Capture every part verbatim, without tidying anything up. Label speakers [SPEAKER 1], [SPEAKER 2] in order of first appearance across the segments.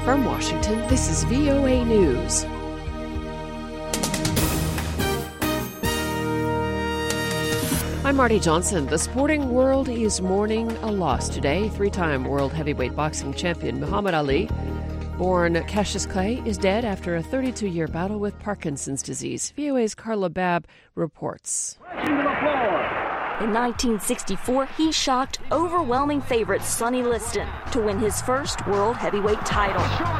[SPEAKER 1] From Washington, this is V O A News. I'm Marty Johnson. The sporting world is mourning a loss today. Three-time world heavyweight boxing champion Muhammad Ali, born Cassius Clay, is dead after a thirty-two-year battle with Parkinson's disease. V O A's Carla Babb reports.
[SPEAKER 2] In nineteen sixty-four, he shocked overwhelming favorite Sonny Liston to win his first world heavyweight title.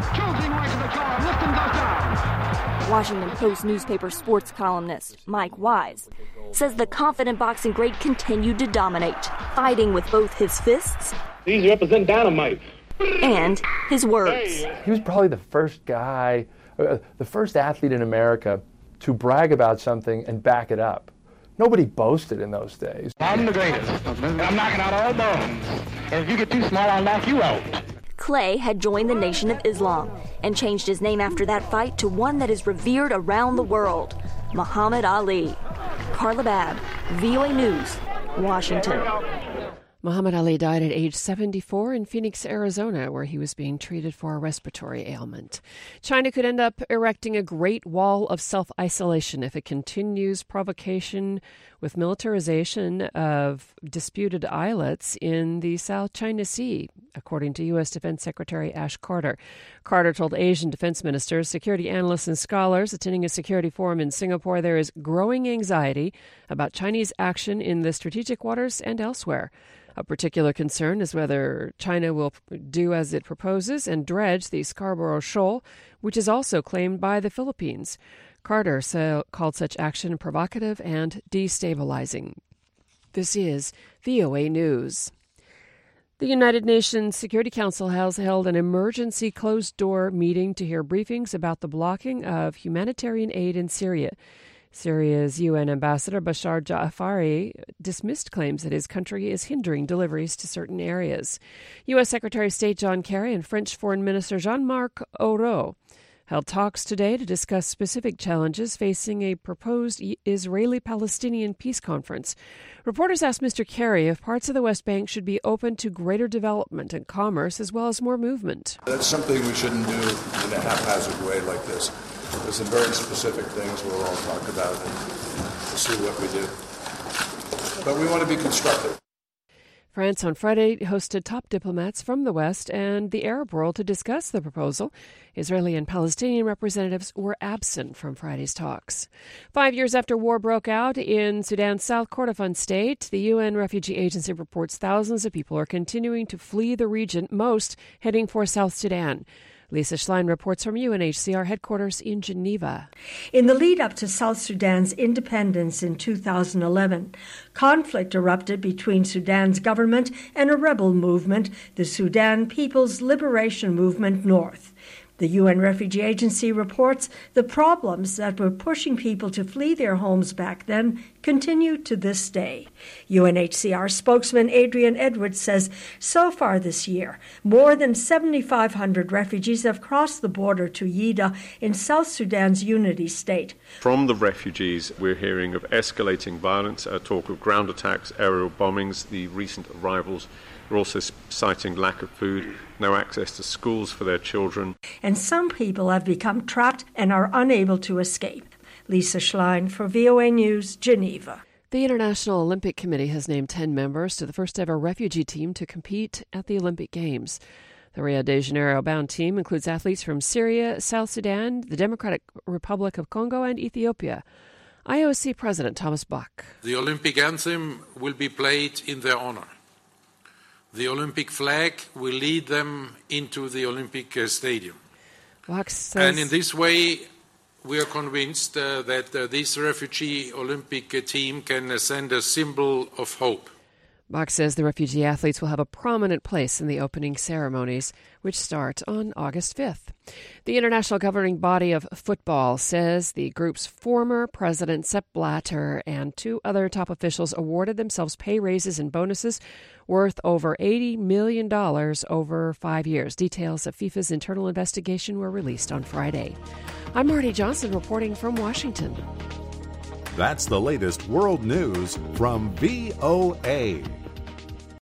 [SPEAKER 2] Washington Post newspaper sports columnist Mike Wise says the confident boxing great continued to dominate, fighting with both his fists
[SPEAKER 3] These represent dynamite.
[SPEAKER 2] and his words.
[SPEAKER 4] He was probably the first guy, uh, the first athlete in America to brag about something and back it up. Nobody boasted in those days.
[SPEAKER 3] I'm the greatest, and I'm knocking out all bones. And if you get too small, I'll knock you out.
[SPEAKER 2] Clay had joined the Nation of Islam and changed his name after that fight to one that is revered around the world, Muhammad Ali. Carla Babb, V O A News, Washington.
[SPEAKER 1] Muhammad Ali died at age seventy-four in Phoenix, Arizona, where he was being treated for a respiratory ailment. China could end up erecting a great wall of self-isolation if it continues provocation with militarization of disputed islets in the South China Sea, according to U S Defense Secretary Ash Carter. Carter told Asian defense ministers, security analysts, and scholars attending a security forum in Singapore there is growing anxiety about Chinese action in the strategic waters and elsewhere. A particular concern is whether China will do as it proposes and dredge the Scarborough Shoal, which is also claimed by the Philippines. Carter so, called such action provocative and destabilizing. This is V O A News. The United Nations Security Council has held an emergency closed-door meeting to hear briefings about the blocking of humanitarian aid in Syria. Syria's U N ambassador Bashar Ja'afari dismissed claims that his country is hindering deliveries to certain areas. U S Secretary of State John Kerry and French Foreign Minister Jean-Marc Ayrault held talks today to discuss specific challenges facing a proposed Israeli-Palestinian peace conference. Reporters asked Mister Kerry if parts of the West Bank should be open to greater development and commerce as well as more movement.
[SPEAKER 5] That's something we shouldn't do in a haphazard way like this. There's some very specific things we'll all talk about and we'll see what we do. But we want to be constructive.
[SPEAKER 1] France on Friday hosted top diplomats from the West and the Arab world to discuss the proposal. Israeli and Palestinian representatives were absent from Friday's talks. Five years after war broke out in Sudan's South Kordofan state, the U N Refugee Agency reports thousands of people are continuing to flee the region, most heading for South Sudan. Lisa Schlein reports from U N H C R headquarters in Geneva.
[SPEAKER 6] In the lead up to South Sudan's independence in two thousand eleven, conflict erupted between Sudan's government and a rebel movement, the Sudan People's Liberation Movement North. The U N Refugee Agency reports the problems that were pushing people to flee their homes back then continue to this day. U N H C R spokesman Adrian Edwards says so far this year, more than seven thousand five hundred refugees have crossed the border to Yida in South Sudan's Unity State.
[SPEAKER 7] From the refugees, we're hearing of escalating violence, uh, talk of ground attacks, aerial bombings, the recent arrivals. We're also citing lack of food, no access to schools for their children.
[SPEAKER 6] And some people have become trapped and are unable to escape. Lisa Schlein for V O A News, Geneva.
[SPEAKER 1] The International Olympic Committee has named ten members to the first-ever refugee team to compete at the Olympic Games. The Rio de Janeiro-bound team includes athletes from Syria, South Sudan, the Democratic Republic of Congo, and Ethiopia. I O C President Thomas Bach.
[SPEAKER 8] The Olympic anthem will be played in their honor. The Olympic flag will lead them into the Olympic uh, Stadium.
[SPEAKER 1] Bach says,
[SPEAKER 8] and in this way, we are convinced uh, that uh, this refugee Olympic uh, team can uh, send a symbol of hope.
[SPEAKER 1] Bach says the refugee athletes will have a prominent place in the opening ceremonies, which start on August fifth. The international governing body of football says the group's former president, Sepp Blatter, and two other top officials awarded themselves pay raises and bonuses worth over eighty million dollars over five years. Details of FIFA's internal investigation were released on Friday. I'm Marty Johnson reporting from Washington.
[SPEAKER 9] That's the latest world news from V O A.